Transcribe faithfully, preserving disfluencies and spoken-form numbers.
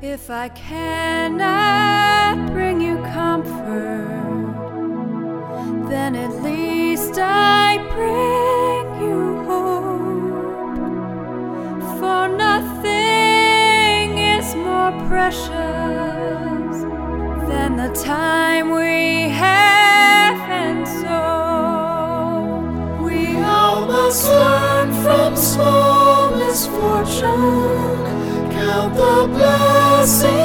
If I cannot bring you comfort, then at least I bring you hope. For nothing is more precious than the time we have, and so we all must learn from small misfortune, count the blessings